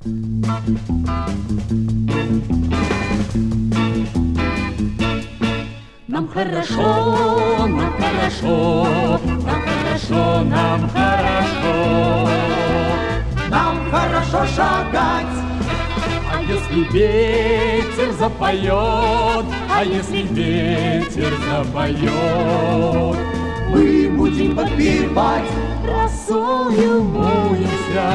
Нам хорошо, нам хорошо, нам хорошо, нам хорошо. Нам хорошо шагать. А если ветер запоет, а если ветер запоет, мы будем подпевать. Росою моемся,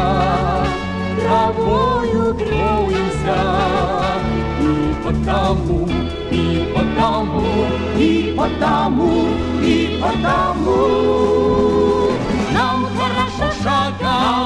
травою кроемся. И потому, и потому, и потому, и потому нам хорошо шагать,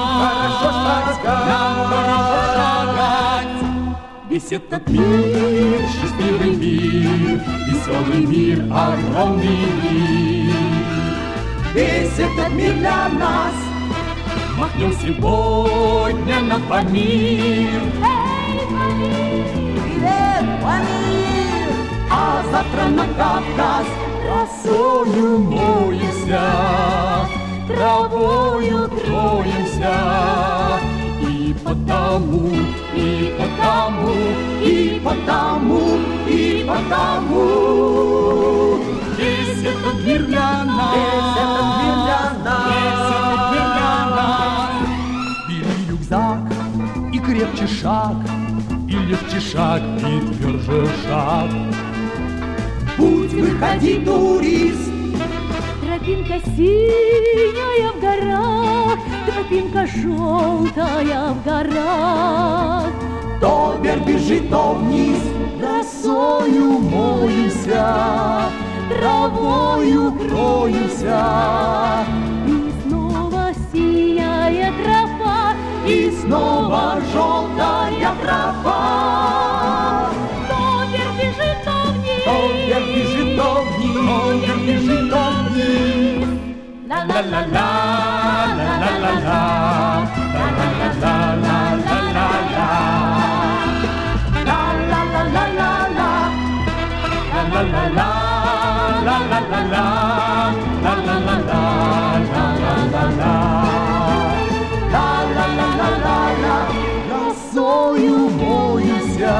нам хорошо шагать. Весь этот мир, счастливый мир, веселый мир, огромный мир. Весь этот мир для нас. Махнем сегодня на Памир. Эй, Памир! Привет, Памир! А завтра на Кавказ. Росою моемся, травою кроемся. И потому, и потому, и потому, и потому весь этот мир для нас, весь этот мир для нас, весь этот мир для нас. Бери рюкзак и крепче шаг, и легче шаг, и тверже шаг. Путь выходи, турист. Тропинка синяя в горах, тропинка желтая в горах. То вверх бежит, то вниз, росою моемся, травою кроемся. И снова синяя трава, и снова желтая трава. То вверх бежит, то вниз, то вверх бежит, то вниз, то вверх бежит, то вниз. Ла-ла-ла-ла, ла-ла-ла-ла, ла-ла-ла-ла-ла-ла-ла. La la la la la la la la la la la la la la la la la la. Росою моемся,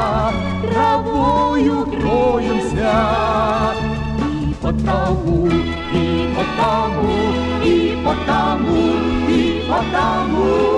травою кроемся. И потому, и потому, и потому, и потому